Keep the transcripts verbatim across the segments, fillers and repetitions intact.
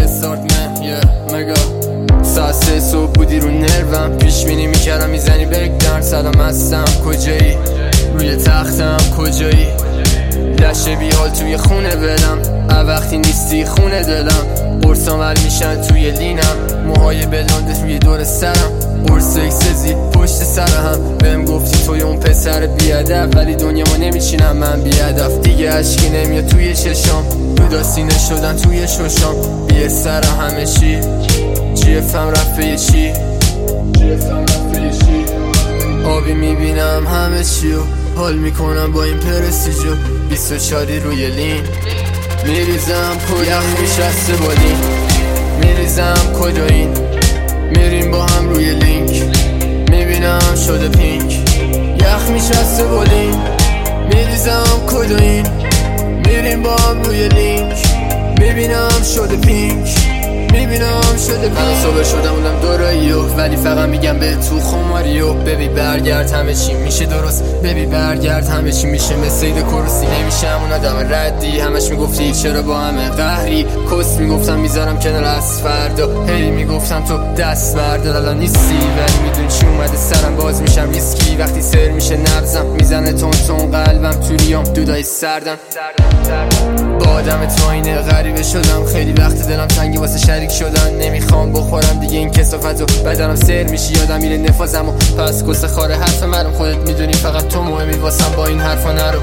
start man yeah mega ساعت سه صبح بودی رو نروم پیش بینی میکردم میزنی بگدن سلام هستم کجایی روی تختم کجایی لشه بیحال توی خونه بدم وقتی نیستی خونه دلم قرصام ول میشن توی لینم موهای بلانده توی دور سرم قرص اکسزی پشت سر هم بهم گفتی توی اون پسر بیادب ولی دنیا ما نمیچینم من بیادف دیگه عشقی نمیاد توی چشام دودا سینه شدن توی ششام بیه سر همه چی جیفم رفته چی جیفم رفته چی آبی میبینم همه چی و حال میکنم با این پرستیجو بیست و چاری روی لین میریزم کدوین میشسته بالین میریزم کدوین میریم با هم روی لینک میبینم شده پینک یخ میشسته بالین میریزم کدوین میریم با هم روی لینک میبینم شده پینک میبینم شده من صبح شدم اونم دوراییو ولی فقط میگم به تو خماریو ببی برگرد همه چی میشه درست ببی برگرد همه چی میشه مثل ایده کروسی نمیشم اون آدم ردی همش میگفتی چرا با همه قهری کس میگفتم میذارم کنار از فردا هی میگفتم تو دست برده الان نیستی ولی میدون چی اومده سرم باز میشم ریسکی وقتی سر میشه نبزم میزنه تون تون قلبم تو ریام دودای سردم با آدم تو اینه غریبه شدم خیلی وقت دلم تنگی واسه شریک شدن نمیخوام بخورم دیگه این کسافتو بدنم سر میشی یادم میره نفازم و پس گسته خاره حرف مرم خودت میدونی فقط تو مهمی واسم با این حرفا نرو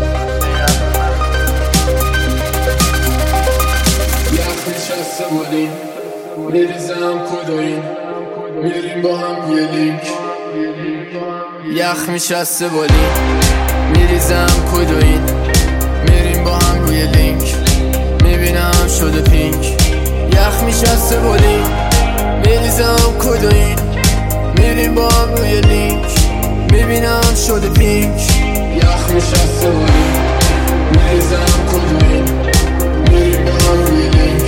یخ نشسته بودیم میریزم کدوین میریم با هم یه لینک یخ میشسته بودیم میریزم کدوین میریم با هم روی لینک میبینم شده پینک یخ میشسته بالین میریزم کدوین میریم با هم روی لینک میبینم شده پینک یخ میشسته بالین میریزم کدوین میریم با هم روی لینک